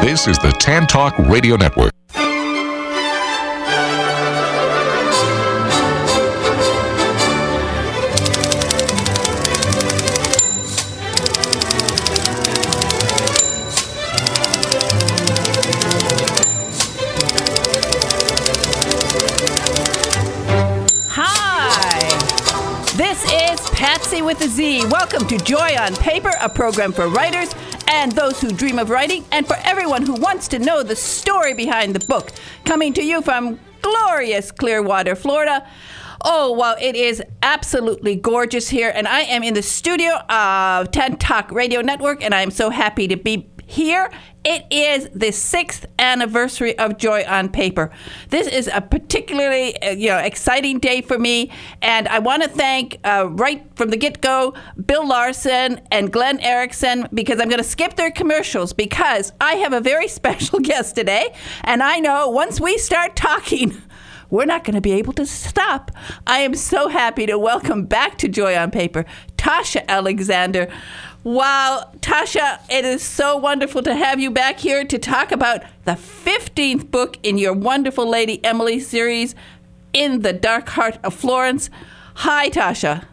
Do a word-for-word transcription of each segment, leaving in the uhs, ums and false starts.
This is the Tan Talk Radio Network. Patsy with a Z. Welcome to Joy on Paper, a program for writers and those who dream of writing, and for everyone who wants to know the story behind the book. Coming to you from glorious Clearwater, Florida. Oh, well, it is absolutely gorgeous here, and I am in the studio of Tan Talk Radio Network, and I am so happy to be here. It is the sixth anniversary of Joy on Paper. This is a particularly uh, you know, exciting day for me, and I want to thank, uh, right from the get-go, Bill Larson and Glenn Erickson, because I'm going to skip their commercials, because I have a very special guest today, and I know once we start talking, we're not going to be able to stop. I am so happy to welcome back to Joy on Paper, Tasha Alexander. Wow, Tasha, it is so wonderful to have you back here to talk about the fifteenth book in your wonderful Lady Emily series, In the Dark Heart of Florence. Hi, Tasha.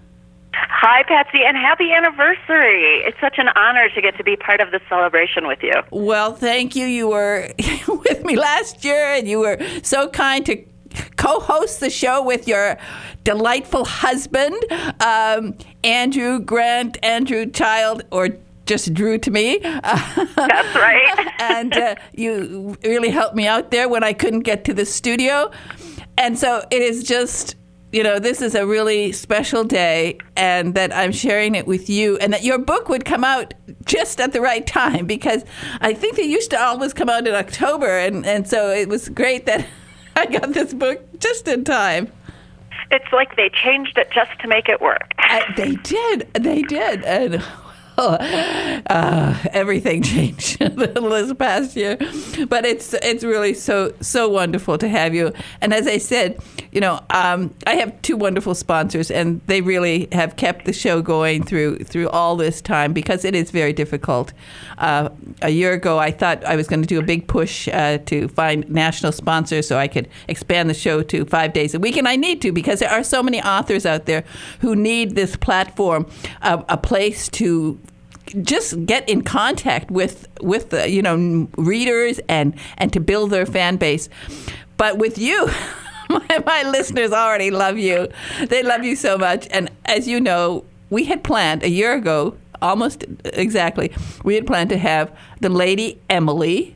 Hi, Patsy, and happy anniversary. It's such an honor to get to be part of the celebration with you. Well, thank you. You were with me last year, and you were so kind to co-host the show with your delightful husband, um, Andrew Grant, Andrew Child, or just Drew to me. That's right. And uh, you really helped me out there when I couldn't get to the studio. And so it is just, you know, this is a really special day, and that I'm sharing it with you, and that your book would come out just at the right time, because I think they used to always come out in October, and, and so it was great that I got this book just in time. It's like they changed it just to make it work. Uh, they did. They did. And oh, uh, everything changed this past year. But it's it's really so, so wonderful to have you. And as I said, you know, um, I have two wonderful sponsors, and they really have kept the show going through through all this time, because it is very difficult. Uh, a year ago, I thought I was going to do a big push uh, to find national sponsors so I could expand the show to five days a week. And I need to, because there are so many authors out there who need this platform, uh, a place to just get in contact with, with the, you know, readers and, and to build their fan base. But with you, my, my listeners already love you. They love you so much. And as you know, we had planned a year ago, almost exactly, we had planned to have the Lady Emily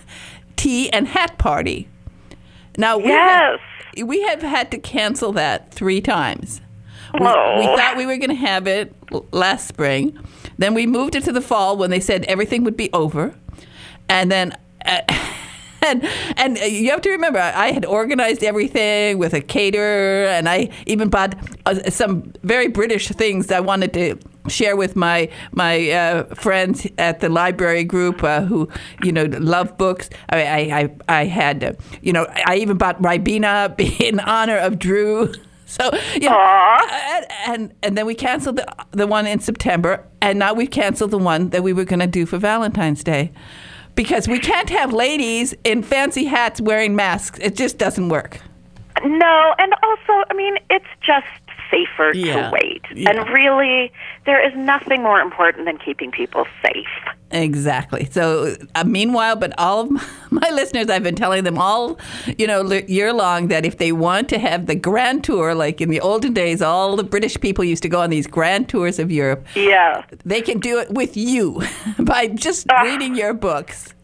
tea and hat party. Now, we, yes. have, we have had to cancel that three times. We, oh. we thought we were going to have it last spring. Then we moved it to the fall when they said everything would be over. And then... Uh, And and you have to remember, I had organized everything with a caterer, and I even bought uh, some very British things I wanted to share with my my uh, friends at the library group uh, who, you know, love books. I I I, I had, uh, you know, I even bought Ribena in honor of Drew. So, you know, and, and and then we canceled the the one in September, and now we've canceled the one that we were going to do for Valentine's Day. Because we can't have ladies in fancy hats wearing masks. It just doesn't work. No, and also, I mean, it's just safer yeah. to wait. Yeah. And really, there is nothing more important than keeping people safe. Exactly. So, uh, meanwhile, but all of my, my listeners, I've been telling them all, you know, year long, that if they want to have the grand tour, like in the olden days, all the British people used to go on these grand tours of Europe. Yeah. They can do it with you by just uh, reading your books.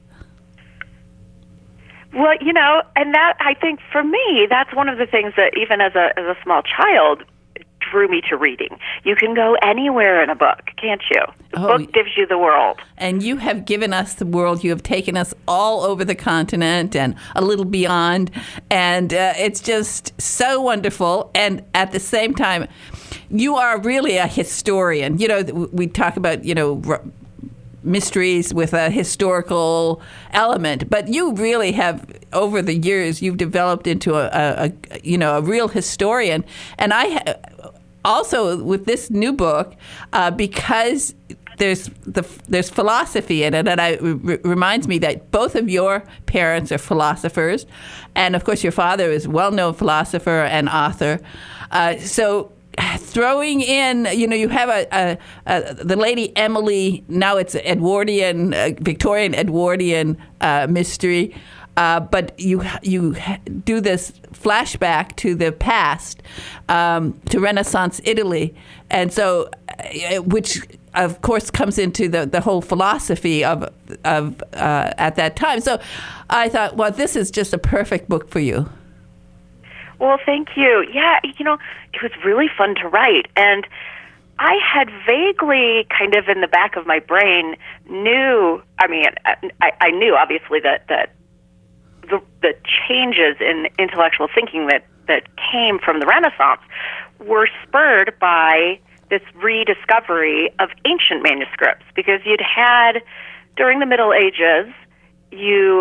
Well, you know, and that, I think, for me, that's one of the things that even as a as a small child drew me to reading. You can go anywhere in a book, can't you? The oh, book gives you the world. And you have given us the world. You have taken us all over the continent and a little beyond. And uh, it's just so wonderful. And at the same time, you are really a historian. You know, we talk about, you know, mysteries with a historical element, but you really have, over the years, you've developed into a, a, a you know, a real historian. And I ha- also, with this new book, uh, because there's the there's philosophy in it, and it r- reminds me that both of your parents are philosophers, and of course your father is a well-known philosopher and author. Uh, so throwing in, you know, you have a, a, a the Lady Emily. Now it's Edwardian, uh, Victorian Edwardian uh, mystery. Uh, but you you do this flashback to the past, um, to Renaissance Italy, and so, uh, which of course comes into the, the whole philosophy of of uh, at that time. So, I thought, well, this is just a perfect book for you. Well, thank you. Yeah, you know, it was really fun to write, and I had vaguely, kind of in the back of my brain, knew. I mean, I, I knew obviously that that. The, the changes in intellectual thinking that, that came from the Renaissance were spurred by this rediscovery of ancient manuscripts, because you'd had, during the Middle Ages, you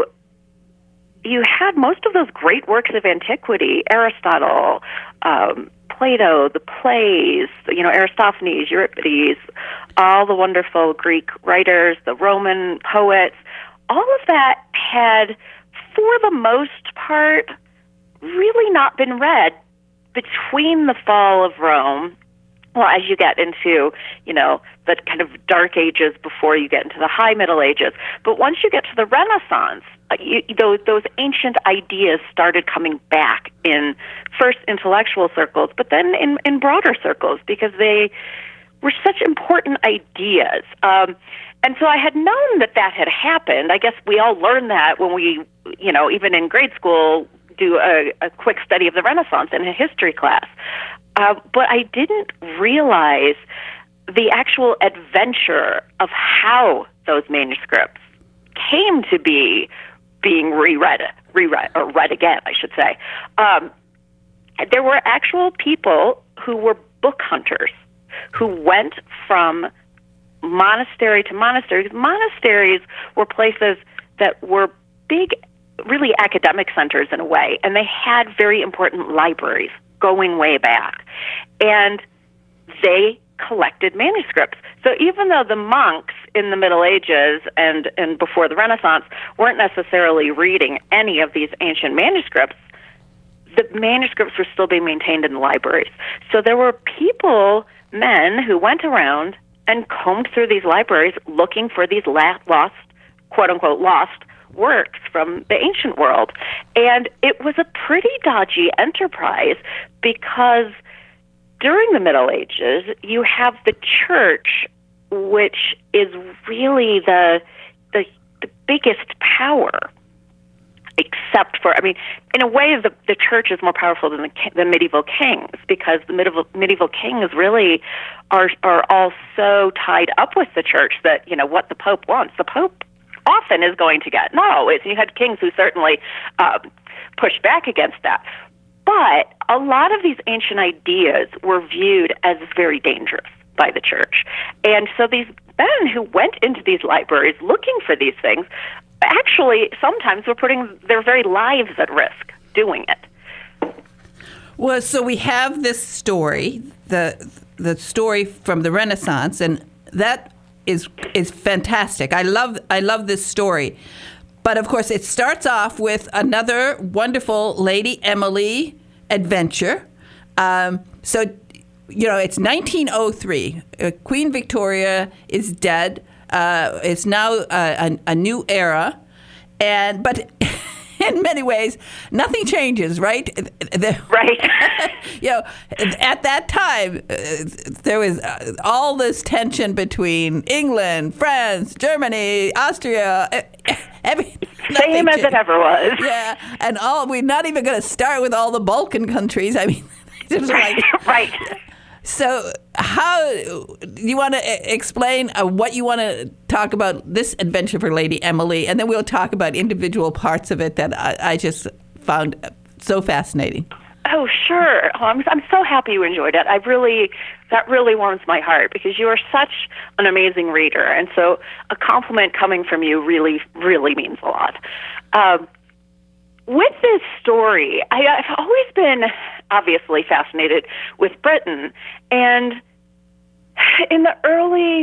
you had most of those great works of antiquity, Aristotle, um, Plato, the plays, you know, Aristophanes, Euripides, all the wonderful Greek writers, the Roman poets, all of that had, for the most part, really not been read between the fall of Rome, well, as you get into, you know, the kind of dark ages before you get into the high Middle Ages. But once you get to the Renaissance, uh, you, those, those ancient ideas started coming back in first intellectual circles, but then in, in broader circles, because they were such important ideas. Um, and so I had known that that had happened. I guess we all learned that when we, you know, even in grade school, do a, a quick study of the Renaissance in a history class. Uh, but I didn't realize the actual adventure of how those manuscripts came to be being reread, reread or read again, I should say. Um, there were actual people who were book hunters who went from monastery to monastery. Monasteries were places that were big, really academic centers in a way, and they had very important libraries going way back. And they collected manuscripts. So even though the monks in the Middle Ages and, and before the Renaissance weren't necessarily reading any of these ancient manuscripts, the manuscripts were still being maintained in the libraries. So there were people, men, who went around and combed through these libraries looking for these lost, quote-unquote, lost works from the ancient world. And it was a pretty dodgy enterprise, because during the Middle Ages, you have the church, which is really the the, the biggest power, except for, I mean, in a way, the, the church is more powerful than the, the medieval kings, because the medieval medieval kings really are are all so tied up with the church that, you know, what the Pope wants, the Pope often is going to get. Not always. You had kings who certainly um, pushed back against that. But a lot of these ancient ideas were viewed as very dangerous by the church. And so these men who went into these libraries looking for these things actually sometimes were putting their very lives at risk doing it. Well, so we have this story, the the story from the Renaissance, and that is is fantastic. I love I love this story. But of course, it starts off with another wonderful Lady Emily adventure. Um, so, you know, it's nineteen oh three. Uh, Queen Victoria is dead. Uh, it's now uh, a, a new era, and but in many ways, nothing changes, right? The, right. You know, at that time, uh, there was uh, all this tension between England, France, Germany, Austria. Uh, every, Same as it ever was. Yeah, and all we're not even going to start with all the Balkan countries. I mean, it was right. like, right. So, how you want to explain uh, what you want to talk about this adventure for Lady Emily, and then we'll talk about individual parts of it that I, I just found so fascinating. Oh, sure. Oh, I'm I'm so happy you enjoyed it. I really that really warms my heart, because you are such an amazing reader, and so a compliment coming from you really really means a lot. Um, With this story, I, I've always been obviously fascinated with Britain. And in the early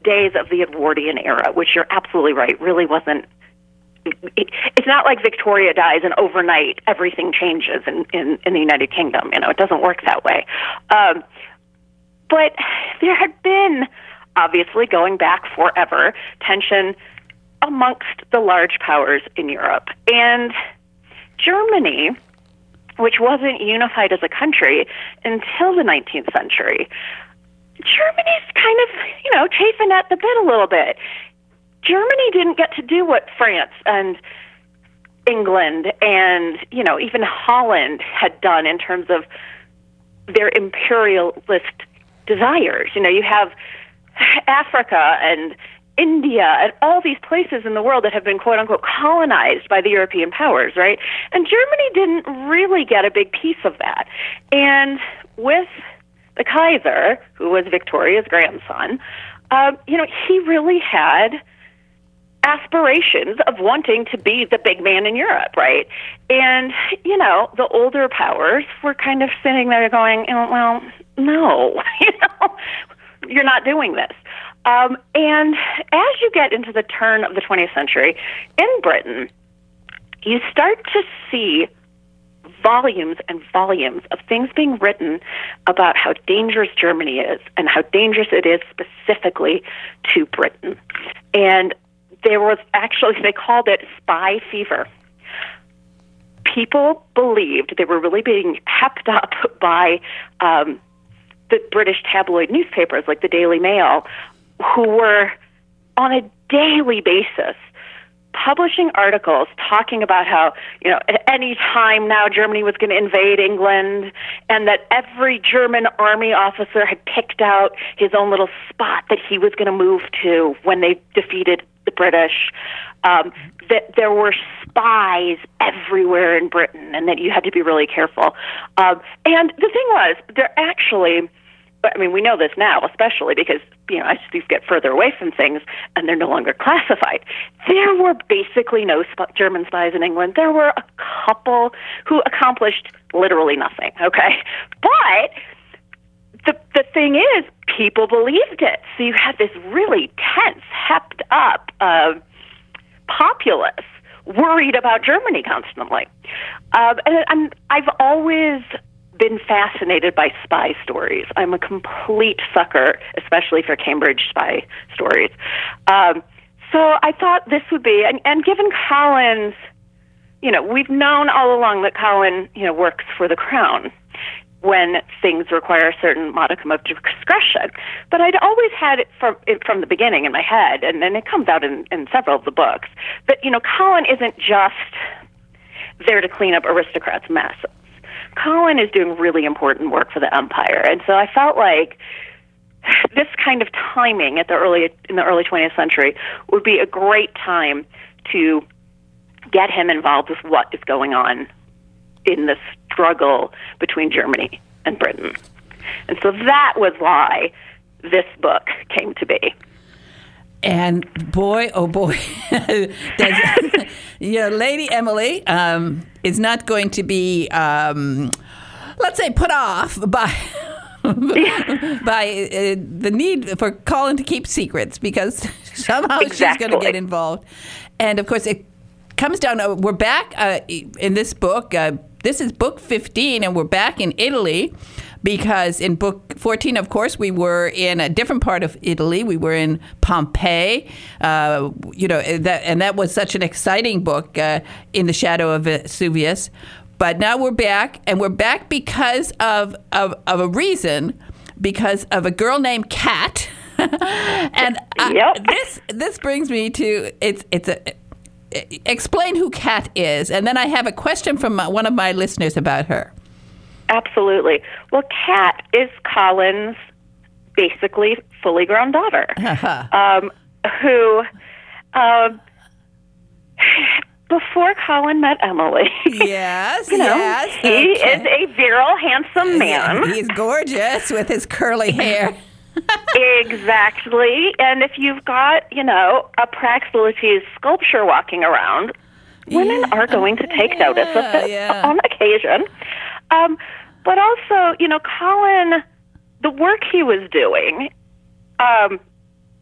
days of the Edwardian era, which you're absolutely right, really wasn't. It, it's not like Victoria dies and overnight everything changes in, in, in the United Kingdom. You know, it doesn't work that way. Um, but there had been, obviously, going back forever, tension amongst the large powers in Europe. And Germany, which wasn't unified as a country until the nineteenth century, Germany's kind of, you know, chafing at the bit a little bit. Germany didn't get to do what France and England and, you know, even Holland had done in terms of their imperialist desires. You know, you have Africa and India and all these places in the world that have been, quote unquote, colonized by the European powers, right? And Germany didn't really get a big piece of that. And with the Kaiser, who was Victoria's grandson, uh, you know, he really had aspirations of wanting to be the big man in Europe, right? And, you know, the older powers were kind of sitting there going, well, no, you know, you're not doing this. Um, and as you get into the turn of the twentieth century in Britain, you start to see volumes and volumes of things being written about how dangerous Germany is and how dangerous it is specifically to Britain. And there was actually, they called it spy fever. People believed they were really being hepped up by um, the British tabloid newspapers like the Daily Mail, who were on a daily basis publishing articles talking about how, you know, at any time now Germany was going to invade England, and that every German army officer had picked out his own little spot that he was going to move to when they defeated the British, um, that there were spies everywhere in Britain, and that you had to be really careful. Um, and the thing was, there actually... I mean, we know this now, especially because, you know, as you get further away from things and they're no longer classified. There were basically no sp- German spies in England. There were a couple who accomplished literally nothing, okay? But the the thing is, people believed it. So you had this really tense, hepped up uh, populace worried about Germany constantly. Um, and I'm, I've always... been fascinated by spy stories. I'm a complete sucker, especially for Cambridge spy stories. Um, so I thought this would be, and, and given Colin's, you know, we've known all along that Colin, you know, works for the Crown when things require a certain modicum of discretion. But I'd always had it from it from the beginning in my head, and then it comes out in, in several of the books, that, you know, Colin isn't just there to clean up aristocrats' messes. Colin is doing really important work for the Empire, and so I felt like this kind of timing at the early in the early twentieth century would be a great time to get him involved with what is going on in the struggle between Germany and Britain. And so that was why this book came to be. And boy, oh boy, you know, Lady Emily um, is not going to be, um, let's say, put off by by uh, the need for Colin to keep secrets, because somehow exactly. she's going to get involved. And of course, it comes down to, we're back uh, in this book. Uh, this is book fifteen, and we're back in Italy. Because in book fourteen, of course, we were in a different part of Italy. We were in Pompeii, uh, you know, that, and that was such an exciting book, uh, In the Shadow of Vesuvius. But now we're back, and we're back because of of, of a reason, because of a girl named Kat. and I, yep. this this brings me to it's it's a. Explain who Kat is, and then I have a question from my, one of my listeners about her. Absolutely. Well, Kat is Colin's basically fully grown daughter, um, who, uh, before Colin met Emily, yes, you know, yes, he okay. is a virile, handsome man. He's gorgeous with his curly hair. Exactly. And if you've got, you know, a Praxiteles sculpture walking around, women yeah. are going to take yeah, notice of this yeah. on occasion. Um, but also, you know, Colin, the work he was doing, um,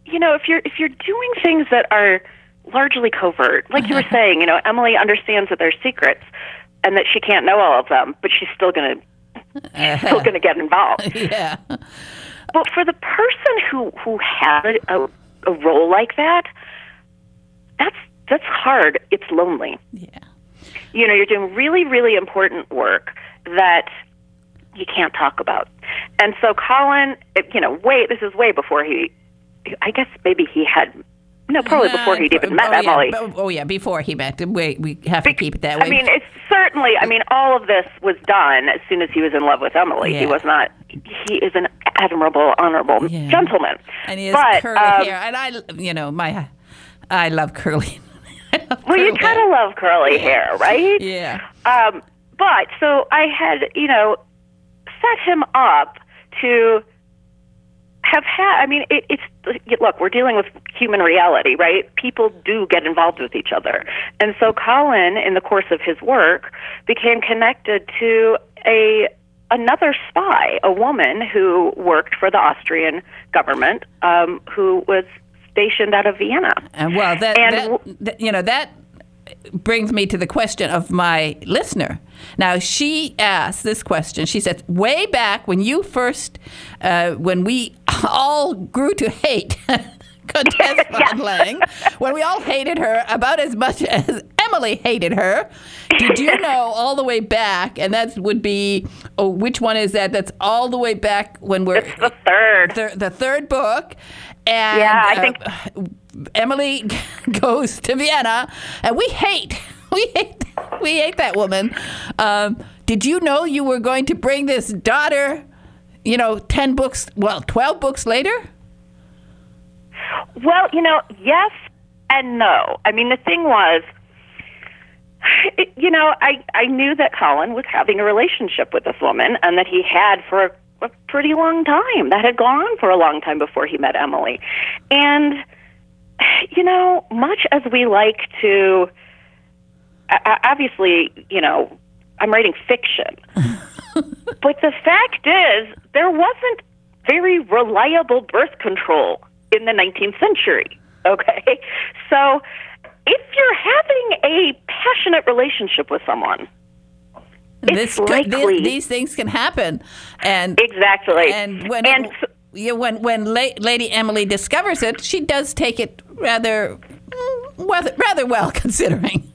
you know, if you're if you're doing things that are largely covert, like you were saying, you know, Emily understands that there's secrets and that she can't know all of them, but she's still going to still going to get involved. Yeah. But for the person who who had a, a role like that, that's that's hard. It's lonely. Yeah. You know, you're doing really, really important work that you can't talk about. And so Colin, you know, way this is way before he, I guess maybe he had, no, probably Uh, before he'd even met oh, yeah. Emily. Oh, yeah, before he met. Wait, we have to keep it that way. I mean, it's certainly, I mean, all of this was done as soon as he was in love with Emily. Yeah. He was not, he is an admirable, honorable Yeah. gentleman. And he has but, curly um, hair. And I, you know, my, I love curly. I love Well, you curly kind hair. of love curly hair, right? Yeah. Um, but, so I had, you know, set him up to have had, I mean, it, it's, look, we're dealing with human reality, right? People do get involved with each other. And so Colin, in the course of his work, became connected to a another spy, a woman who worked for the Austrian government, um, who was stationed out of Vienna. And well, that, And that, w- that you know that brings me to the question of my listener. Now, she asked this question. She said, way back when you first, uh, when we all grew to hate Countess von Lang, when we all hated her about as much as Emily hated her, did you know all the way back, and that would be, oh, which one is that? That's all the way back when we're... It's the third. The, the third book. And, Yeah, I think- uh, Emily goes to Vienna, and we hate, we hate, we hate that woman. Um, did you know you were going to bring this daughter, you know, ten books, well, twelve books later? Well, you know, yes and no. I mean, the thing was, it, you know, I, I knew that Colin was having a relationship with this woman and that he had for a, a pretty long time. That had gone on for a long time before he met Emily. And, you know, much as we like to, uh, obviously, you know, I'm writing fiction. But the fact is, there wasn't very reliable birth control in the nineteenth century, okay? So if you're having a passionate relationship with someone, This it's could, likely... this, these things can happen. And Exactly. And when And it, so- you know, when when La- Lady Emily discovers it, she does take it rather mm, rather, rather well, considering.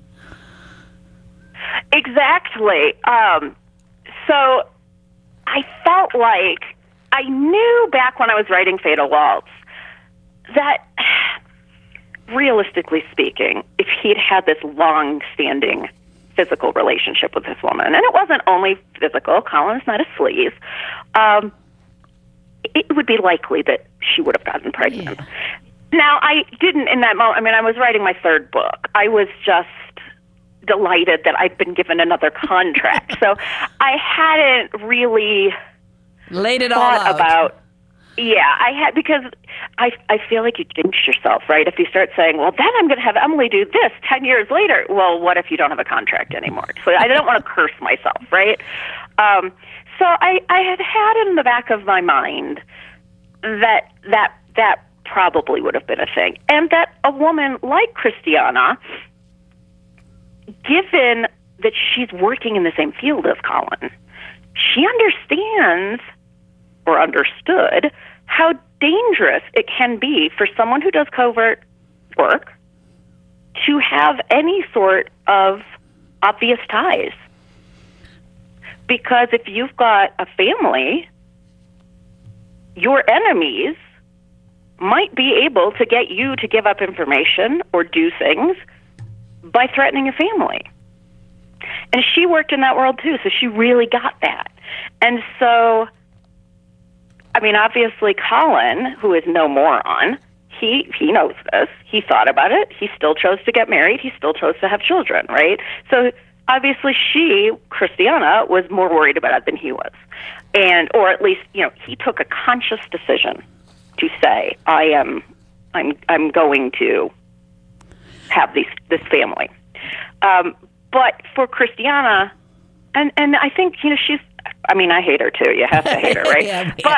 Exactly. Um, so I felt like I knew back when I was writing Fatal Waltz that, realistically speaking, if he'd had this long-standing physical relationship with this woman, and it wasn't only physical, Colin's not a sleaze, um, it would be likely that she would have gotten pregnant. Yeah. Now, I didn't in that moment. I mean, I was writing my third book. I was just delighted that I'd been given another contract. So I hadn't really Laid it all thought out. about... Yeah, I had, because I I feel like you jinx yourself, right? If you start saying, well, then I'm going to have Emily do this ten years later. Well, what if you don't have a contract anymore? So I don't want to curse myself, right? Um, so I, I had had in the back of my mind that that that probably would have been a thing. And that a woman like Christiana, given that she's working in the same field as Colin, she understands or understood how dangerous it can be for someone who does covert work to have any sort of obvious ties. Because if you've got a family, your enemies might be able to get you to give up information or do things by threatening your family. And she worked in that world too, so she really got that. And so, I mean, obviously Colin, who is no moron, he he knows this. He thought about it. He still chose to get married. He still chose to have children, right? So obviously she, Christiana, was more worried about it than he was. And, or at least, you know, he took a conscious decision to say, I am, I'm, I'm going to have these, this family. Um, but for Christiana, and, and I think, you know, she's, I mean, I hate her too. You have to hate her, right? Yeah, yeah. But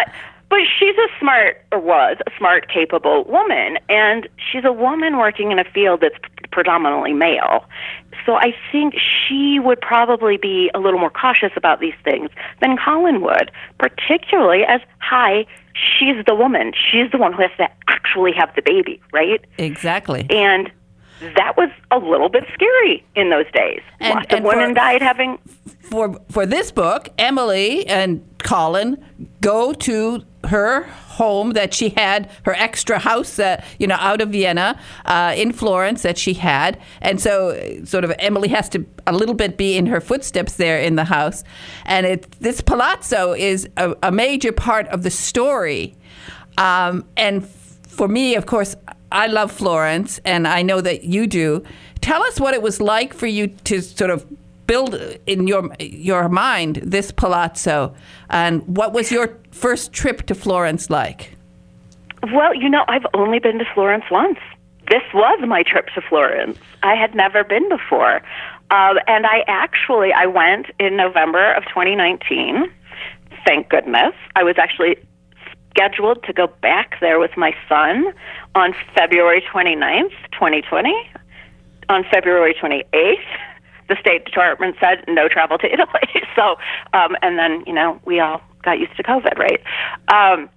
But she's a smart, or was a smart, capable woman, and she's a woman working in a field that's predominantly male. So I think she would probably be a little more cautious about these things than Colin would, particularly as, hi, she's the woman. She's the one who has to actually have the baby, right? Exactly. And that was a little bit scary in those days. And, Lots of and women for, died having... For, for this book, Emily and Colin go to her home that she had, her extra house, uh, you know, out of Vienna, uh, in Florence that she had. And so uh, sort of Emily has to a little bit be in her footsteps there in the house. And it, this palazzo is a, a major part of the story. Um, and for me, of course, I love Florence, and I know that you do. Tell us what it was like for you to sort of build in your your mind this palazzo, and what was your first trip to Florence like? Well, you know, I've only been to Florence once. This was my trip to Florence. I had never been before. Um, and I actually, I went in November of twenty nineteen. Thank goodness. I was actually scheduled to go back there with my son on February twenty-ninth, twenty twenty. On February twenty-eighth, the State Department said no travel to Italy. So, um, and then, you know, we all got used to COVID, right? Um,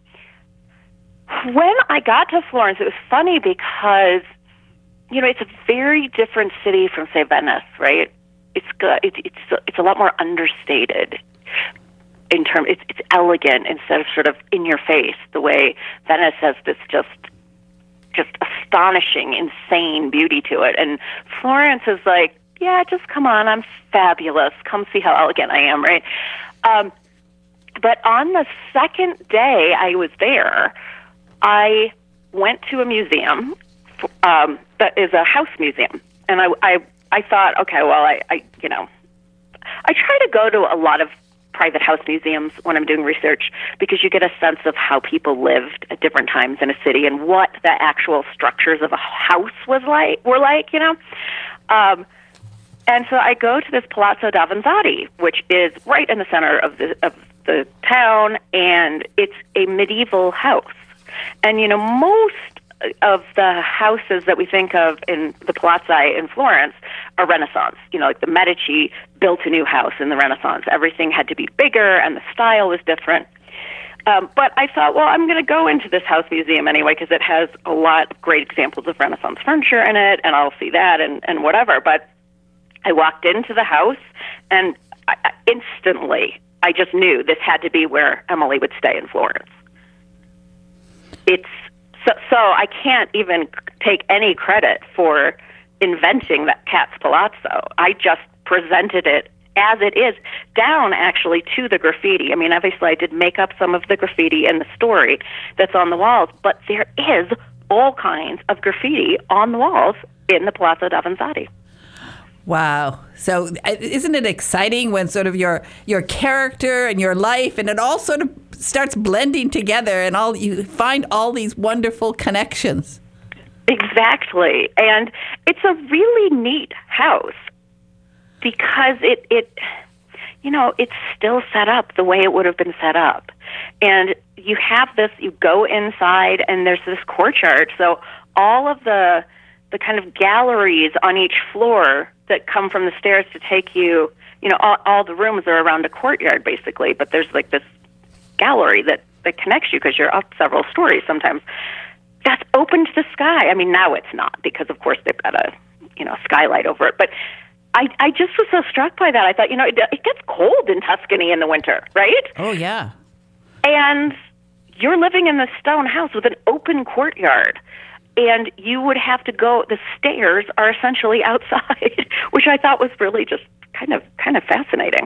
when I got to Florence, it was funny because, you know, it's a very different city from, say, Venice, right? It's good. It's it's it's a lot more understated in term. It's it's elegant instead of sort of in your face. The way Venice has this just just astonishing, insane beauty to it, and Florence is like, yeah, just come on, I'm fabulous. Come see how elegant I am, right? Um, but on the second day I was there, I went to a museum um, that is a house museum, and I, I, I thought, okay, well, I, I, you know, I try to go to a lot of private house museums when I'm doing research because you get a sense of how people lived at different times in a city and what the actual structures of a house was like, were like, you know. Um, and so I go to this Palazzo Davanzati, which is right in the center of the of the town, and it's a medieval house. And, you know, most of the houses that we think of in the palazzi in Florence are Renaissance. You know, like the Medici built a new house in the Renaissance. Everything had to be bigger, and the style was different. Um, but I thought, well, I'm going to go into this house museum anyway because it has a lot of great examples of Renaissance furniture in it, and I'll see that and, and whatever. But I walked into the house, and I, instantly I just knew this had to be where Emily would stay in Florence. It's so, so I can't even take any credit for inventing that Katz Palazzo. I just presented it as it is, down actually to the graffiti. I mean, obviously I did make up some of the graffiti in the story that's on the walls, but there is all kinds of graffiti on the walls in the Palazzo Davanzati. Wow. So isn't it exciting when sort of your your character and your life and it all sort of starts blending together and all you find all these wonderful connections? Exactly. And it's a really neat house because it, it you know, it's still set up the way it would have been set up. And you have this, you go inside and there's this courtyard. So all of the the kind of galleries on each floor that come from the stairs to take you, you know, all, all the rooms are around a courtyard basically, but there's like this gallery that, that connects you because you're up several stories sometimes. That's open to the sky. I mean, now it's not because, of course, they've got a, you know, skylight over it. But I, I just was so struck by that. I thought, you know, it, it gets cold in Tuscany in the winter, right? Oh, yeah. And you're living in this stone house with an open courtyard. And you would have to go, the stairs are essentially outside, which I thought was really just kind of kind of fascinating.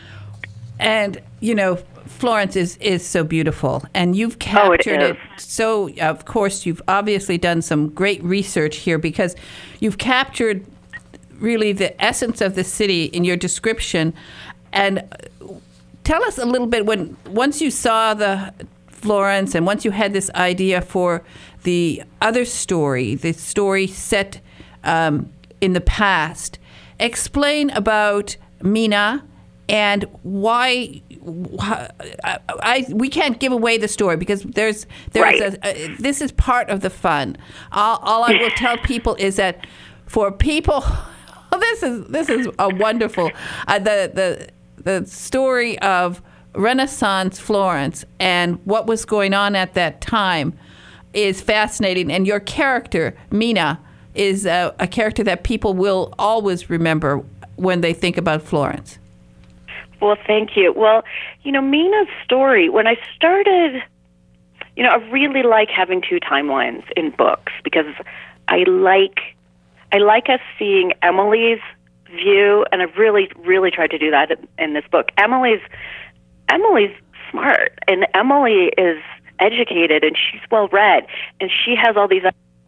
And, you know, Florence is, is so beautiful. And you've captured oh, it, it so, of course, you've obviously done some great research here because you've captured really the essence of the city in your description. And tell us a little bit, when once you saw the Florence and once you had this idea for the other story, the story set um, in the past, explain about Mina and why, why I, I we can't give away the story because there's there's Right. a, a, this is part of the fun. All, all I will tell people is that for people, this is this is a wonderful uh, the the the story of Renaissance Florence and what was going on at that time is fascinating, and your character Mina is a, a character that people will always remember when they think about Florence. Well, thank you. Well, you know, Mina's story, when I started, you know, I really like having two timelines in books because I like I like us seeing Emily's view, and I've really, really tried to do that in, in this book. Emily's Emily's smart, and Emily is educated, and she's well-read, and she has all these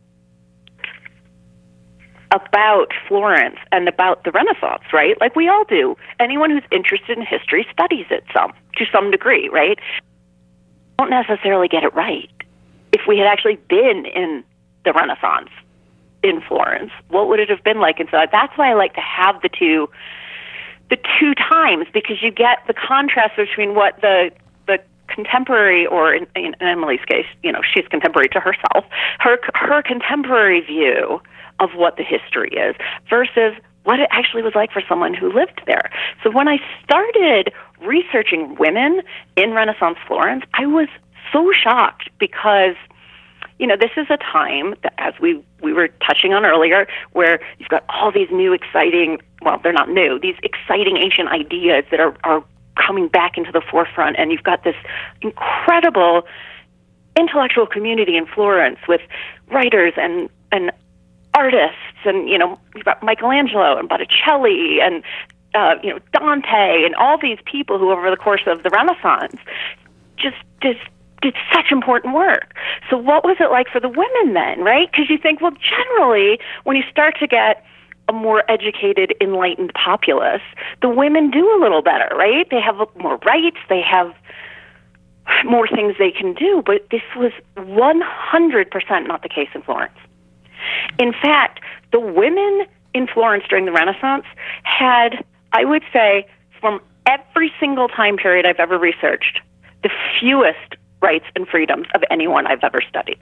about Florence and about the Renaissance, right? Like we all do. Anyone who's interested in history studies it some to some degree, right? Don't necessarily get it right. If we had actually been in the Renaissance in Florence, what would it have been like? And so that's why I like to have the two the two times, because you get the contrast between what the the contemporary, or in, in Emily's case, you know, she's contemporary to herself, her her contemporary view of what the history is versus what it actually was like for someone who lived there. So when I started researching women in Renaissance Florence, I was so shocked because, you know, this is a time that, as we, we were touching on earlier, where you've got all these new exciting, well, they're not new, these exciting ancient ideas that are, are coming back into the forefront, and you've got this incredible intellectual community in Florence with writers and, and artists, and, you know, you've got Michelangelo and Botticelli and, uh, you know, Dante and all these people who, over the course of the Renaissance, just just did such important work. So what was it like for the women then, right? Because you think, well, generally, when you start to get a more educated, enlightened populace, the women do a little better, right? They have more rights, they have more things they can do, but this was one hundred percent not the case in Florence. In fact, the women in Florence during the Renaissance had, I would say, from every single time period I've ever researched, the fewest rights and freedoms of anyone I've ever studied.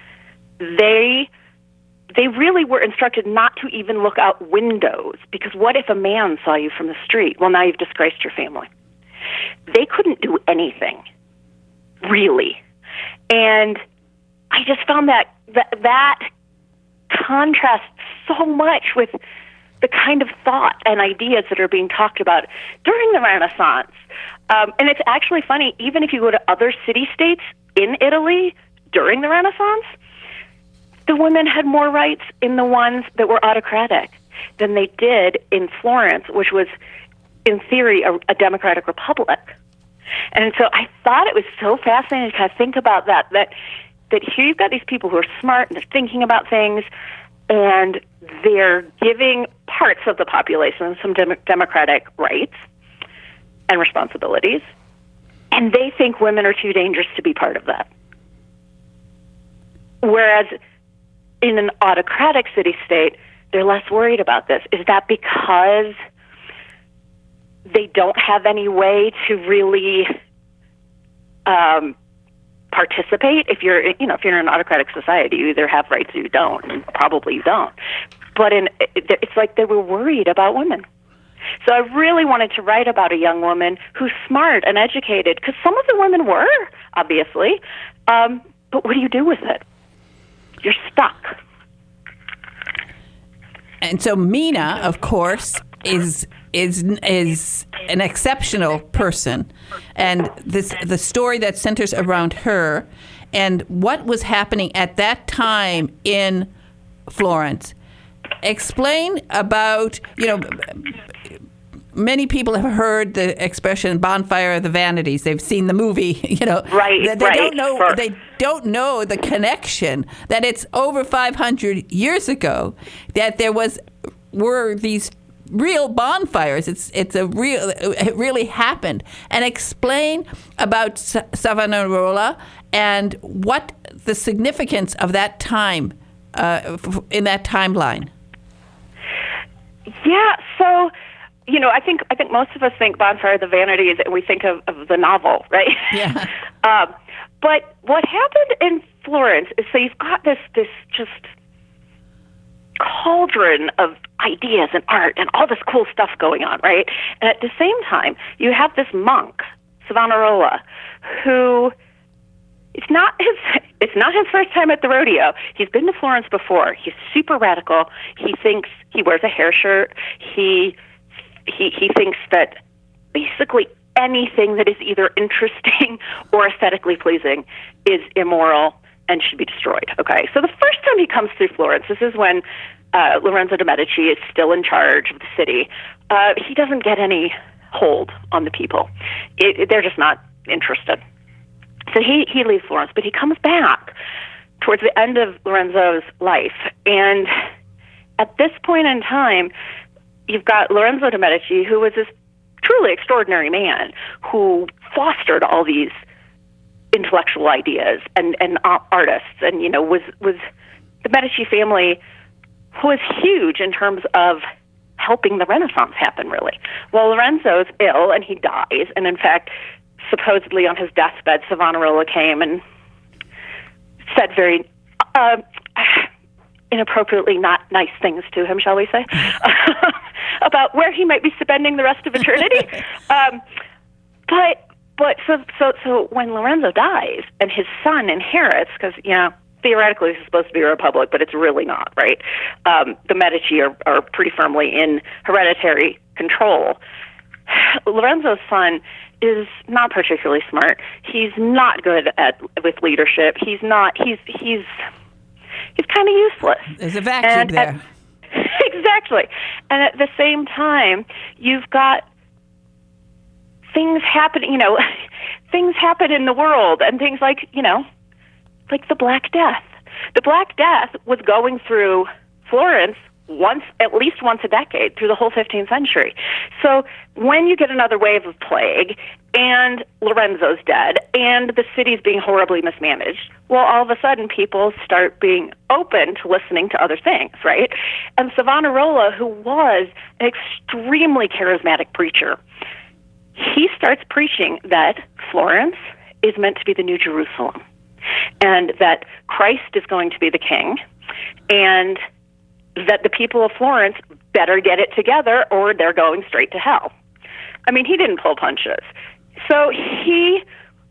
They they really were instructed not to even look out windows, because what if a man saw you from the street? Well, now you've disgraced your family. They couldn't do anything, really. And I just found that that, that contrasts so much with the kind of thought and ideas that are being talked about during the Renaissance. Um, and it's actually funny, even if you go to other city-states in Italy during the Renaissance, the women had more rights in the ones that were autocratic than they did in Florence, which was, in theory, a, a democratic republic. And so I thought it was so fascinating to kind of think about that, that that here you've got these people who are smart and they're thinking about things, and they're giving parts of the population some dem- democratic rights and responsibilities, and they think women are too dangerous to be part of that. Whereas in an autocratic city-state, they're less worried about this. Is that because they don't have any way to really um, participate? If you're, you know, if you're in an autocratic society, you either have rights or you don't, and probably you don't. But in, it's like they were worried about women. So I really wanted to write about a young woman who's smart and educated, because some of the women were, obviously. Um, but what do you do with it? You're stuck. And so Mina, of course, is is is an exceptional person, and this the story that centers around her and what was happening at that time in Florence. Explain about, you know, many people have heard the expression "bonfire of the vanities." They've seen the movie, you know. Right, they, they right. don't know. Sure. They don't know the connection that it's over five hundred years ago that there was were these real bonfires. It's it's a real. It really happened. And explain about Savonarola and what the significance of that time uh, in that timeline. Yeah. So, you know, I think I think most of us think Bonfire of the Vanities, and we think of, of the novel, right? Yeah. um, but what happened in Florence is so you've got this this just cauldron of ideas and art and all this cool stuff going on, right? And at the same time, you have this monk, Savonarola, who it's not his it's not his first time at the rodeo. He's been to Florence before. He's super radical. He thinks he wears a hair shirt. He he he thinks that basically anything that is either interesting or aesthetically pleasing is immoral and should be destroyed. Okay, so the first time he comes through Florence, this is when uh, Lorenzo de' Medici is still in charge of the city. Uh, he doesn't get any hold on the people. It, it, they're just not interested. So he, he leaves Florence, but he comes back towards the end of Lorenzo's life. And at this point in time, you've got Lorenzo de' Medici, who was this truly extraordinary man who fostered all these intellectual ideas and, and artists, and, you know, was, was the Medici family was huge in terms of helping the Renaissance happen, really. Well, Lorenzo's ill, and he dies, and in fact, supposedly on his deathbed, Savonarola came and said very uh, inappropriately not nice things to him, shall we say, about where he might be spending the rest of eternity. um, but but so so so when Lorenzo dies and his son inherits, because you know theoretically this is supposed to be a republic, but it's really not, right? Um, the Medici are, are pretty firmly in hereditary control. Lorenzo's son is not particularly smart. He's not good at with leadership. He's not. He's he's he's kind of useless. There's a vacuum and there. At, exactly. And at the same time, you've got things happen. You know, things happen in the world, and things like you know, like the Black Death. The Black Death was going through Florence once, at least once a decade, through the whole fifteenth century. So when you get another wave of plague, and Lorenzo's dead, and the city's being horribly mismanaged, well, all of a sudden people start being open to listening to other things, right? And Savonarola, who was an extremely charismatic preacher, he starts preaching that Florence is meant to be the New Jerusalem, and that Christ is going to be the king, and that the people of Florence better get it together or they're going straight to hell. I mean, he didn't pull punches. So he,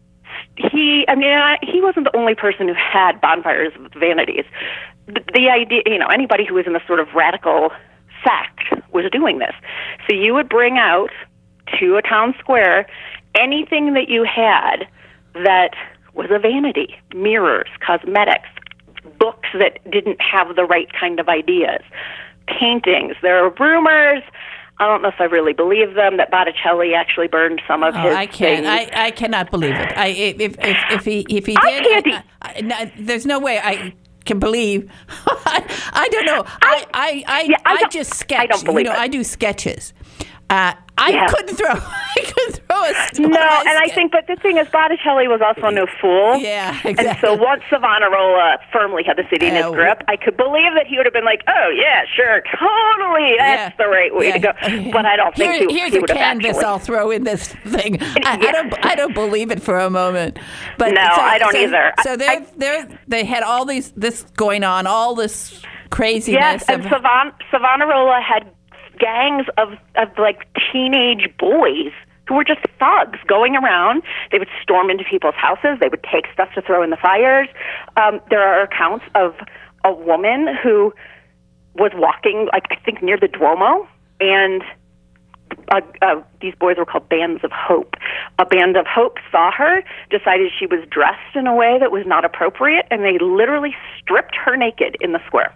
he, I mean, he wasn't the only person who had bonfires of vanities. The, the idea, you know, anybody who was in this sort of radical sect was doing this. So you would bring out to a town square anything that you had that was a vanity, mirrors, cosmetics, books that didn't have the right kind of ideas, paintings. There are rumors, I don't know if I really believe them, that Botticelli actually burned some of oh, his I can't. things. I, I cannot believe it. I if if if, if he if he I did, can't I, I, no, there's no way I can believe. I, I don't know. I I I, yeah, I I, don't- just sketch. I don't believe you know, it. I do sketches. Uh, I Yeah. couldn't throw. I couldn't throw a stone. No, and I think, but the thing is, Botticelli was also no fool. Yeah, And exactly. so once Savonarola firmly had the city in his Uh, grip, I could believe that he would have been like, oh, yeah, sure, totally, that's Yeah. the right way Yeah. to go. But I don't think Here, he, here's he a would have canvas actually. I'll throw in this thing. I, I Yeah. don't. I don't believe it for a moment. But No, so, I don't so, either. So I- they I- they they had all these this going on, all this craziness. Yes, and of, Savon, Savonarola had gangs of, of, like, teenage boys who were just thugs going around. They would storm into people's houses. They would take stuff to throw in the fires. Um, there are accounts of a woman who was walking, like, I think, near the Duomo, and uh, uh, these boys were called Bands of Hope. A Band of Hope saw her, decided she was dressed in a way that was not appropriate, and they literally stripped her naked in the square.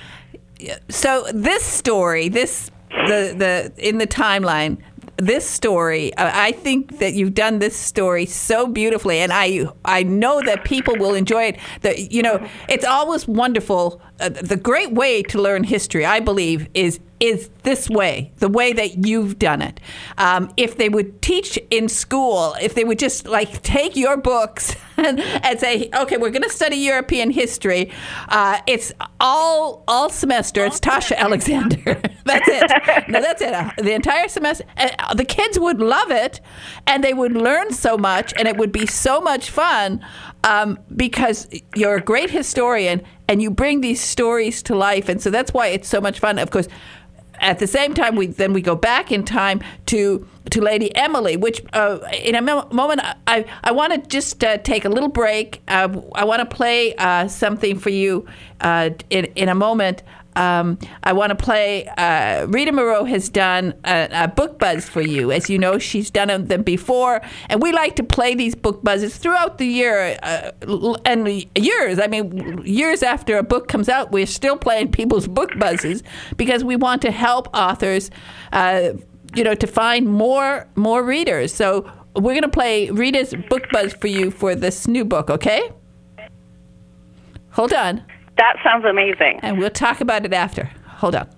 So this story, this the the in the timeline, this story, I I think that you've done this story so beautifully, and I I know that people will enjoy it. That you know, it's always wonderful. Uh, the great way to learn history, I believe, is is this way, the way that you've done it. Um, if they would teach in school, if they would just like take your books and, and say, okay, we're going to study European history. Uh, it's all all semester. It's Tasha Alexander. That's it. No, that's it. Uh, the entire semester. Uh, the kids would love it, and they would learn so much, and it would be so much fun um, because you're a great historian, and you bring these stories to life, and so that's why it's so much fun. Of course, at the same time, we then we go back in time to to Lady Emily, which uh, in a mo- moment I I want to just uh, take a little break. Uh, I want to play uh, something for you uh, in in a moment. Um, I want to play. Uh, Rita Moreau has done a, a book buzz for you. As you know, she's done them before, and we like to play these book buzzes throughout the year uh, and years. I mean, years after a book comes out, we're still playing people's book buzzes because we want to help authors, uh, you know, to find more more readers. So we're going to play Rita's book buzz for you for this new book. Okay? Hold on. That sounds amazing. And we'll talk about it after. Hold on.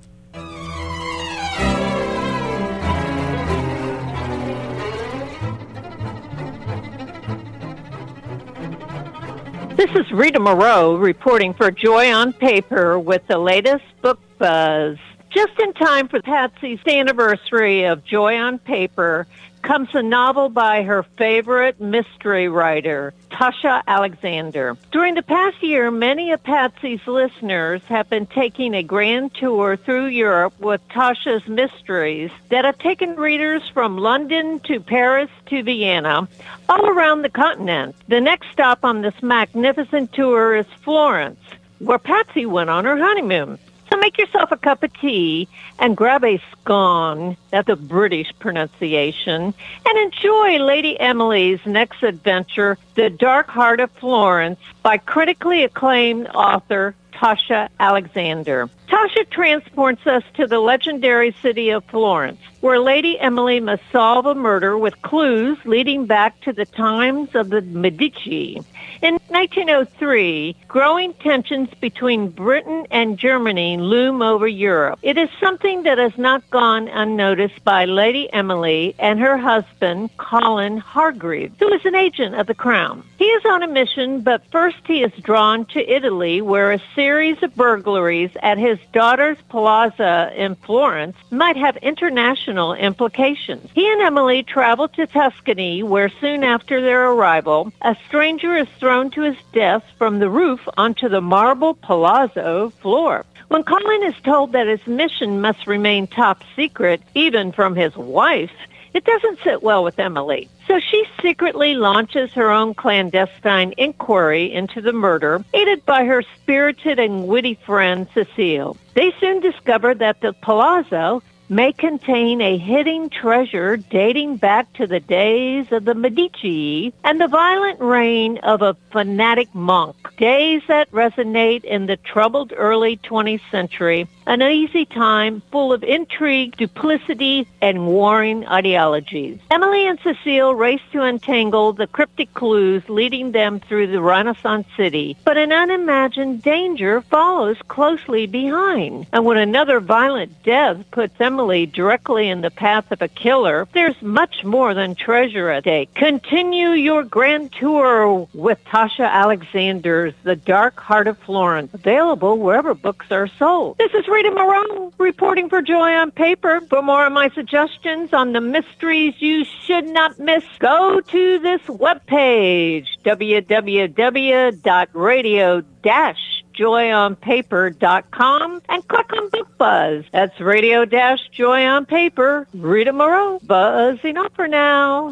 This is Rita Moreau reporting for Joy on Paper with the latest book buzz. Just in time for Patsy's anniversary of Joy on Paper comes a novel by her favorite mystery writer, Tasha Alexander. During the past year, many of Patsy's listeners have been taking a grand tour through Europe with Tasha's mysteries that have taken readers from London to Paris to Vienna, all around the continent. The next stop on this magnificent tour is Florence, where Patsy went on her honeymoon. So make yourself a cup of tea and grab a scone, that's a British pronunciation, and enjoy Lady Emily's next adventure, The Dark Heart of Florence, by critically acclaimed author Tasha Alexander. Tasha transports us to the legendary city of Florence, where Lady Emily must solve a murder with clues leading back to the times of the Medici. In nineteen oh three, growing tensions between Britain and Germany loom over Europe. It is something that has not gone unnoticed by Lady Emily and her husband, Colin Hargreaves, who is an agent of the Crown. He is on a mission, but first he is drawn to Italy, where a series of burglaries at his daughter's palazzo in Florence might have international implications. He and Emily travel to Tuscany, where soon after their arrival, a stranger is thrown to his death from the roof onto the marble palazzo floor. When Colin is told that his mission must remain top secret, even from his wife, it doesn't sit well with Emily. So she secretly launches her own clandestine inquiry into the murder, aided by her spirited and witty friend, Cecile. They soon discover that the palazzo may contain a hidden treasure dating back to the days of the Medici and the violent reign of a fanatic monk, days that resonate in the troubled early twentieth century, an uneasy time full of intrigue, duplicity, and warring ideologies. Emily and Cecile race to untangle the cryptic clues leading them through the Renaissance city, but an unimagined danger follows closely behind. And when another violent death puts Emily directly in the path of a killer, there's much more than treasure at stake. Continue your grand tour with Tasha Alexander's The Dark Heart of Florence, available wherever books are sold. This is Rita Moreau reporting for Joy on Paper. For more of my suggestions on the mysteries you should not miss, go to this webpage, w w w dot radio dash joy on paper dot com, and click on Book Buzz. That's Radio Dash Joy on Paper. Rita Moreau, buzzing off for now.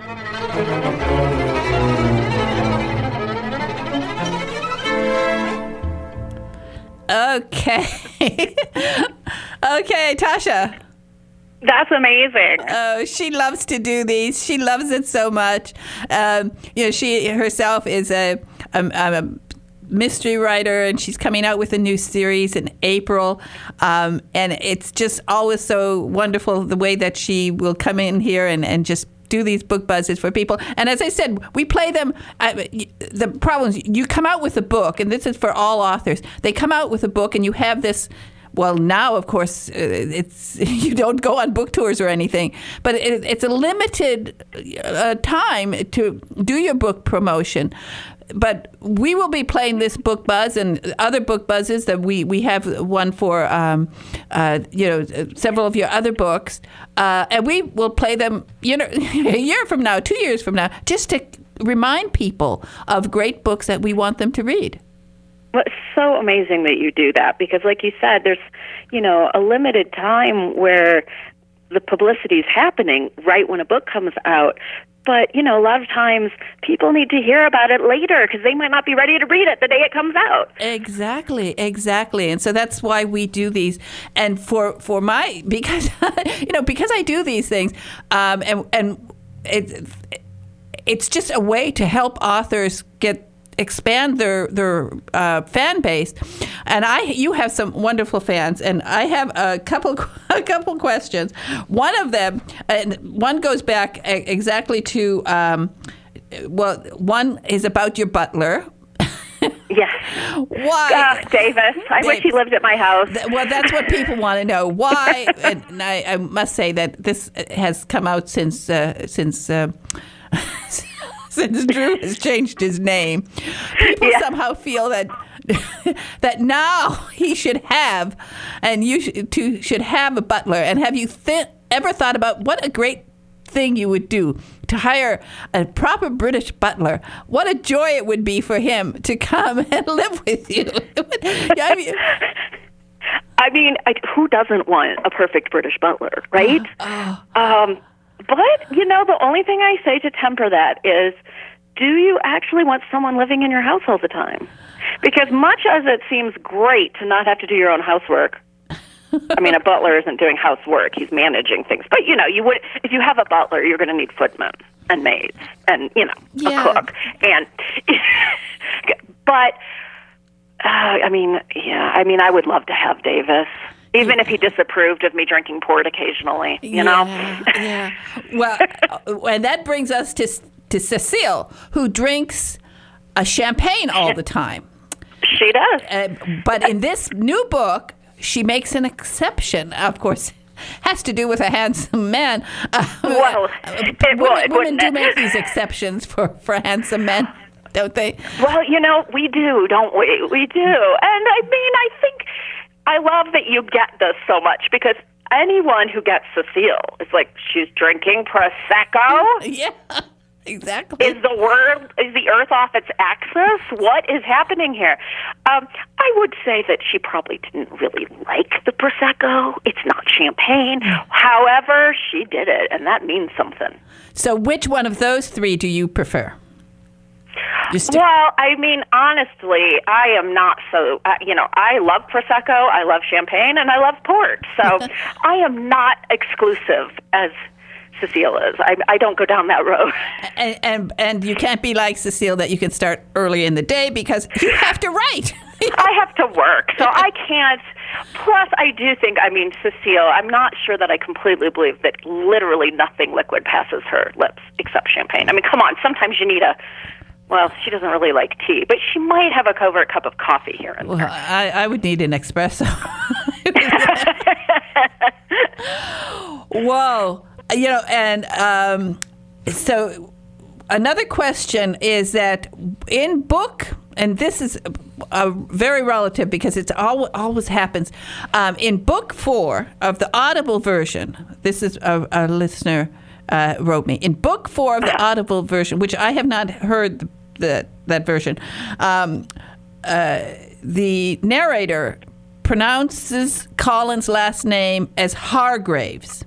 Okay. Okay, Tasha. That's amazing. Oh, she loves to do these. She loves it so much. Um, you know, she herself is a, a, a mystery writer, and she's coming out with a new series in April. Um, and it's just always so wonderful the way that she will come in here and, and just do these book buzzes for people. And as I said, we play them. Uh, the problem is you come out with a book, and this is for all authors. They come out with a book, and you have this well, now, of course, it's you don't go on book tours or anything, but it, it's a limited uh, time to do your book promotion. But we will be playing this book buzz and other book buzzes that we, we have one for, um, uh, you know, several of your other books. Uh, and we will play them, you know, a year from now, two years from now, just to remind people of great books that we want them to read. Well, it's so amazing that you do that because, like you said, there's, you know, a limited time where the publicity is happening right when a book comes out. But, you know, a lot of times people need to hear about it later because they might not be ready to read it the day it comes out. Exactly, exactly. And so that's why we do these. And for, for my, because, you know, because I do these things, um, and, and it, it's just a way to help authors get expand their their uh, fan base, and I you have some wonderful fans, and I have a couple a couple questions. One of them, and one goes back exactly to um, well, one is about your butler. Yes. Why, uh, Davis? I Davis. wish he lived at my house. Well, that's what people want to know. Why? And I, I must say that this has come out since uh, since. Uh, Since Drew has changed his name, people yeah. somehow feel that that now he should have, and you should, too, should have a butler. And have you th- ever thought about what a great thing you would do to hire a proper British butler? What a joy it would be for him to come and live with you. I mean, I mean I, who doesn't want a perfect British butler, right? Oh, oh. Um, But, you know, the only thing I say to temper that is, do you actually want someone living in your house all the time? Because much as it seems great to not have to do your own housework, I mean, a butler isn't doing housework, he's managing things. But, you know, you would if you have a butler, you're going to need footmen and maids and, you know, yeah. a cook. And But, uh, I mean, yeah, I mean, I would love to have Davis. Even if he disapproved of me drinking port occasionally, you yeah, know? yeah. Well, and that brings us to to Cecile, who drinks a champagne all the time. She does. Uh, but in this new book, she makes an exception. Of course, has to do with a handsome man. Uh, well, it, it, well, it women do make these exceptions for, for handsome men, don't they? Well, you know, we do, don't we? We do. And I mean, I think... I love that you get this so much because anyone who gets Cecile is like, she's drinking Prosecco? Yeah, exactly. Is the world, is the earth off its axis? What is happening here? Um, I would say that she probably didn't really like the Prosecco. It's not champagne. However, she did it, and that means something. So which one of those three do you prefer? Well, I mean, honestly, I am not so, uh, you know, I love Prosecco, I love champagne, and I love port. So I am not exclusive as Cecile is. I, I don't go down that road. And, and and you can't be like Cecile that you can start early in the day because you have to write. I have to work, so I can't. Plus, I do think, I mean, Cecile, I'm not sure that I completely believe that literally nothing liquid passes her lips except champagne. I mean, come on, sometimes you need a... Well, she doesn't really like tea, but she might have a covert cup of coffee here and there. Well, I, I would need an espresso. Whoa. You know, and um, so another question is that in book, and this is uh, very relative because it's all, always happens, um, in book four of the Audible version, this is a, a listener... Uh, wrote me in book four of the Audible version, which I have not heard the, the, that version. Um, uh, the narrator pronounces Colin's last name as Hargraves.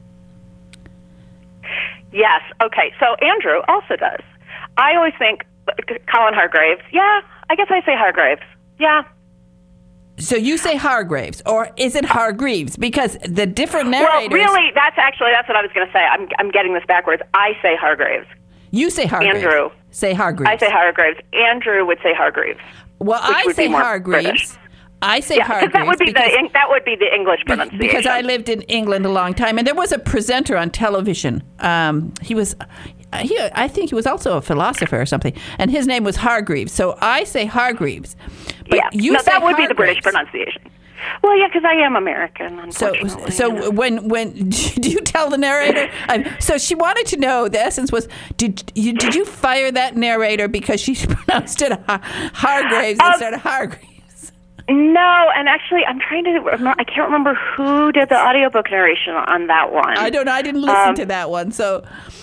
Yes. Okay. So Andrew also does. I always think Colin Hargraves. Yeah. I guess I say Hargraves. Yeah. So you say Hargraves, or is it Hargreaves? Because the different narrators... Well, really, that's actually, that's what I was going to say. I'm I'm getting this backwards. I say Hargraves. You say Hargraves. Andrew. Say Hargraves. I say Hargraves. Andrew would say Hargreaves. Well, I say Hargreaves. British. I say yeah, Hargreaves. That would be the that would be the English pronunciation. Because I lived in England a long time, and there was a presenter on television. Um, he was... He, I think he was also a philosopher or something, and his name was Hargreaves. So I say Hargreaves, but yeah. you no, say that would Hargreaves. be the British pronunciation. Well, yeah, because I am American, So, unfortunately. so when when do you tell the narrator? Um, so she wanted to know. The essence was: did you did you fire that narrator because she pronounced it Har- Hargraves Um, instead of Hargreaves? No, and actually, I'm trying to remember. I can't remember who did the audiobook narration on that one. I don't know. I didn't listen Um, to that one, so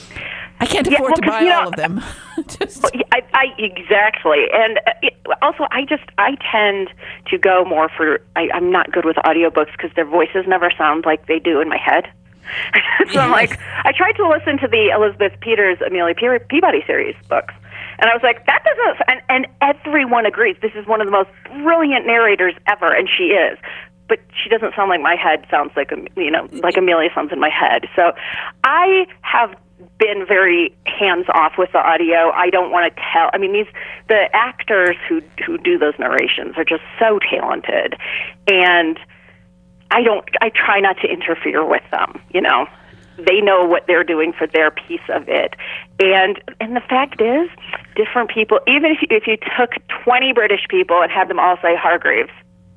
I can't yeah, afford well, to 'cause, buy you know, all of them. Just, I, I exactly, and uh, it, also I just I tend to go more for. I, I'm not good with audiobooks because their voices never sound like they do in my head. So I'm like, I tried to listen to the Elizabeth Peters, Amelia Pe- Peabody series books, and I was like, that doesn't. And, and everyone agrees this is one of the most brilliant narrators ever, and she is. But she doesn't sound like my head sounds like, you know, like Amelia sounds in my head. So I have been very hands off with the audio. I don't want to tell. I mean, these the actors who who do those narrations are just so talented, and I don't. I try not to interfere with them. You know, they know what they're doing for their piece of it, and and the fact is, different people. Even if you, if you took twenty British people and had them all say Hargreaves,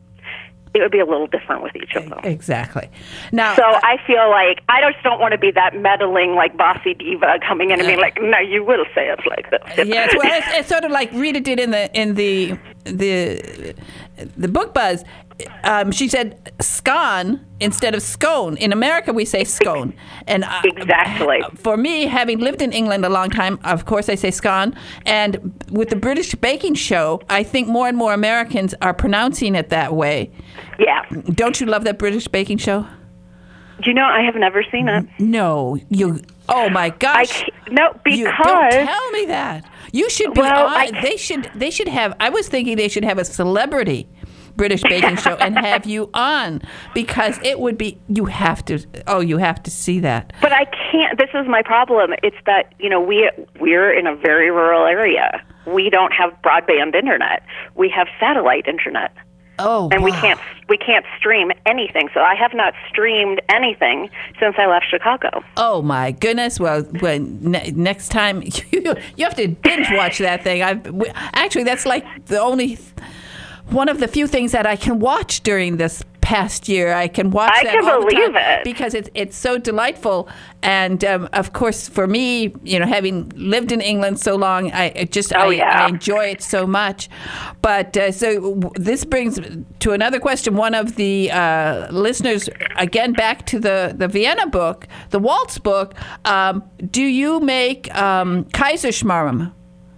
it would be a little different with each of them. exactly. Now, So I feel like I just don't want to be that meddling, like bossy diva coming in and being like, "No, you will say it like this." yes, well, it's, it's sort of like Rita did in the in the the the book buzz. Um, she said scone instead of scone. In America, we say scone. And uh, Exactly. For me, having lived in England a long time, of course I say scone. And with the British baking show, I think more and more Americans are pronouncing it that way. Yeah. Don't you love that British baking show? Do you know I have never seen it? No, you. Oh my I gosh! can't, no, You because don't tell me that. You should be Well, on. I- They should. They should have. I was thinking they should have a celebrity British baking show and have you on because it would be. You have to. Oh, you have to see that. but I can't. This is my problem. It's that you know we we're in a very rural area. We don't have broadband internet. We have satellite internet. Oh, and we wow. can't we can't stream anything. So I have not streamed anything since I left Chicago. Oh my goodness! Well, when ne- next time you you have to binge watch that thing. I've w- actually that's like the only th- one of the few things that I can watch during this past year. I can watch I that can all the believe time it. because it's it's so delightful. And um, of course, for me, you know, having lived in England so long, I it just Oh, I, yeah. I enjoy it so much. But uh, so w- this brings to another question. One of the uh, listeners, again, back to the, the Vienna book, the Waltz book. Um, do you make um, Kaiserschmarrn?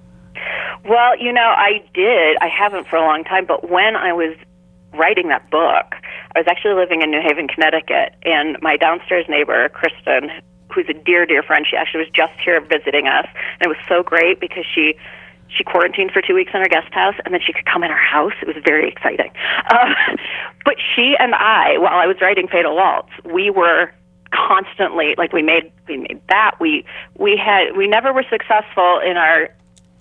Well, you know, I did. I haven't for a long time, but when I was writing that book, I was actually living in New Haven, Connecticut, and my downstairs neighbor, Kristen, who's a dear, dear friend, she actually was just here visiting us, and it was so great because she she quarantined for two weeks in her guest house, and then she could come in our house. It was very exciting. Uh, but she and I, while I was writing Fatal Waltz, we were constantly, like, we made we made that. We we had we never were successful in our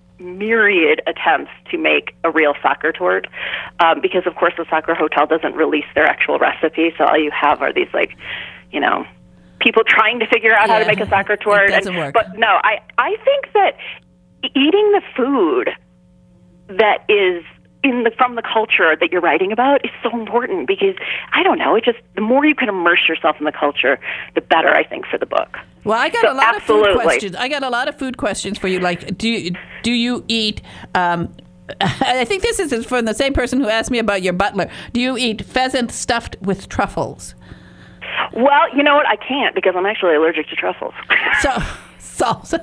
myriad attempts to make a real soccer tort, um, because of course the Sacre Hotel doesn't release their actual recipe, so all you have are these, like, you know, people trying to figure out how to Yeah, make a soccer tort. it doesn't and, work. But no, I I think that eating the food that is in the from the culture that you're writing about is so important because I don't know, it just the more you can immerse yourself in the culture, the better, I think, for the book. Well, I got So a lot absolutely. of food questions. I got a lot of food questions for you. Like, do you, do you eat? Um, I think this is from the same person who asked me about your butler. Do you eat pheasant stuffed with truffles? Well, you know what? I can't because I'm actually allergic to truffles. So, salsa.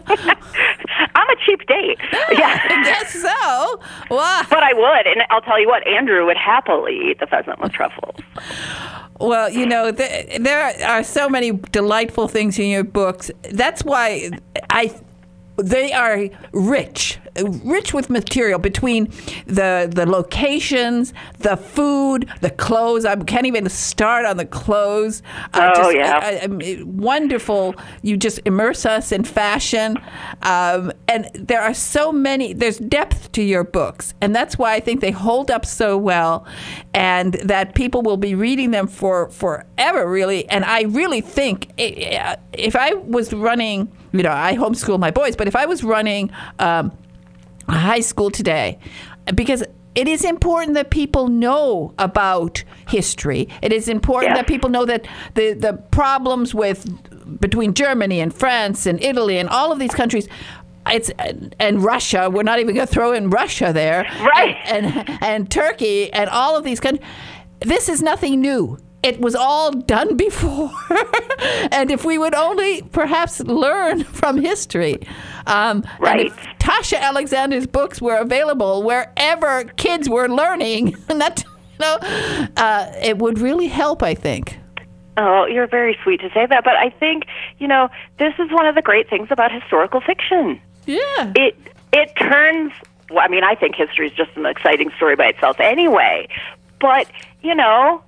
I'm a cheap date. Yeah. I guess so. Wow. But I would, and I'll tell you what, Andrew would happily eat the pheasant with truffles. Well, you know, th- there are so many delightful things in your books. That's why I they are rich, rich with material between the the locations, the food, the clothes. I can't even start on the clothes. Uh, Oh, just, yeah. I, I, I, wonderful. You just immerse us in fashion. Um, and there are so many, there's depth to your books. And that's why I think they hold up so well and that people will be reading them for forever, really. And I really think i- if I was running, you know, I homeschool my boys, but if I was running um, a high school today, because it is important that people know about history. It is important Yes. that people know that the, the problems with between Germany and France and Italy and all of these countries, it's and Russia. We're not even going to throw in Russia there, Right. And, and and Turkey and all of these countries. This is nothing new. It was all done before. And if we would only perhaps learn from history. Um, Right. And if Tasha Alexander's books were available wherever kids were learning, and that, you know, uh, it would really help, I think. Oh, you're very sweet to say that, but I think, you know, this is one of the great things about historical fiction. Yeah. It it turns, well, I mean, I think history is just an exciting story by itself anyway, but, you know,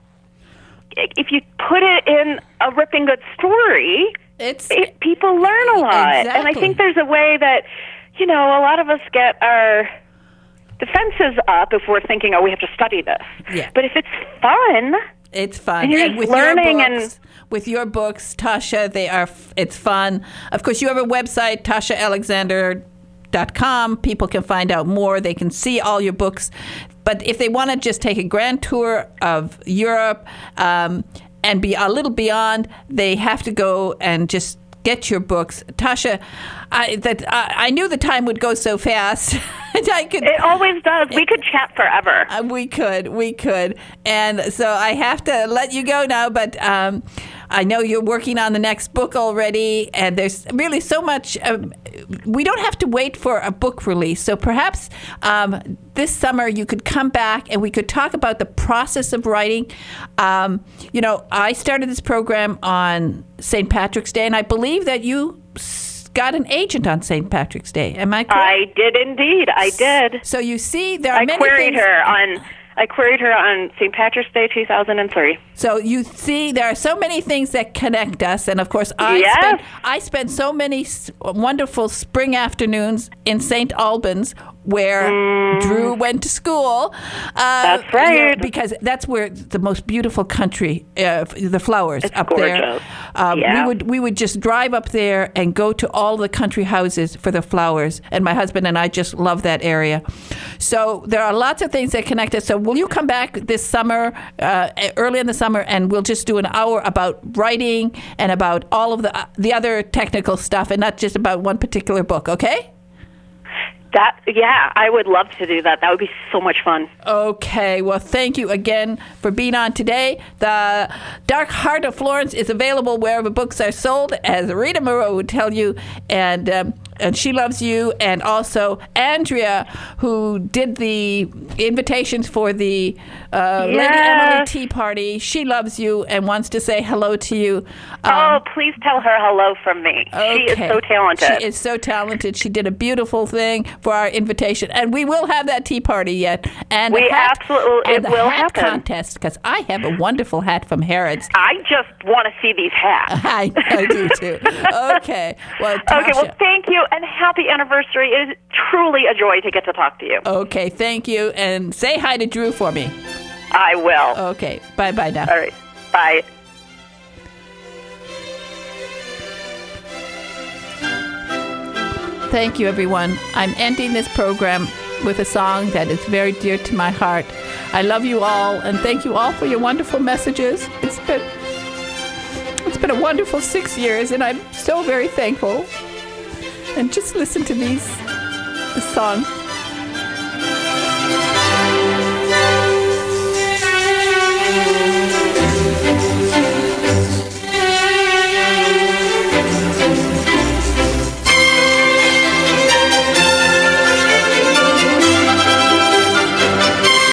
if you put it in a ripping good story, It's it, people learn a lot. And I Exactly. think there's a way that, you know, a lot of us get our defenses up if we're thinking, oh, we have to study this. Yeah. But if it's fun, It's fun. And you're And with learning your and- books, with your books, Tasha, they are. f- It's fun. Of course, you have a website, tasha alexander dot com. People can find out more. They can see all your books. But if they want to just take a grand tour of Europe um, and be a little beyond, they have to go and just get your books, Tasha. I that I, I knew the time would go so fast. I could. it always does. We could chat forever. Uh, we could, we could. And so I have to let you go now, but um, I know you're working on the next book already, and there's really so much. Um, we don't have to wait for a book release. So perhaps um, this summer you could come back and we could talk about the process of writing. Um, you know, I started this program on Saint Patrick's Day, and I believe that you s- got an agent on Saint Patrick's Day. Am I correct? I did indeed. I did. So you see, there are I many queried things. her on I queried her on Saint Patrick's Day two thousand three. So you see, there are so many things that connect us, and of course, I Yes. spent I spent so many s- wonderful spring afternoons in Saint Albans, where Drew went to school. Uh, That's you know, right. because that's where the most beautiful country, uh, the flowers It's up there. gorgeous. Um, Yeah. We would we would just drive up there and go to all the country houses for the flowers, and my husband and I just love that area. So there are lots of things that connect us. So will you come back this summer, uh, early in the summer, and we'll just do an hour about writing and about all of the the other technical stuff, and not just about one particular book, okay? That yeah, I would love to do that. That would be so much fun. Okay, well, thank you again for being on today. The Dark Heart of Florence is available wherever books are sold, as Rita Moreau would tell you, and um, and she loves you. And also Andrea, who did the invitations for the uh, Lady Yes. Emily Tea Party, she loves you and wants to say hello to you. Um, oh, please tell her hello from me. She is Okay. so talented. She is so talented. She did a beautiful thing for our invitation, and we will have that tea party yet. And We a hat, absolutely- and it the will hat happen. contest, because I have a wonderful hat from Harrods. I just want to see these hats. I, I do too. Okay. Well, Okay, well, Tasha. thank you, and happy anniversary. It is truly a joy to get to talk to you. Okay. Thank you, and say hi to Drew for me. I will. Okay. Bye bye now. All right. Bye. Thank you, everyone. I'm ending this program with a song that is very dear to my heart. I love you all, and thank you all for your wonderful messages. It's been it's been a wonderful six years, and I'm so very thankful. And just listen to these this song.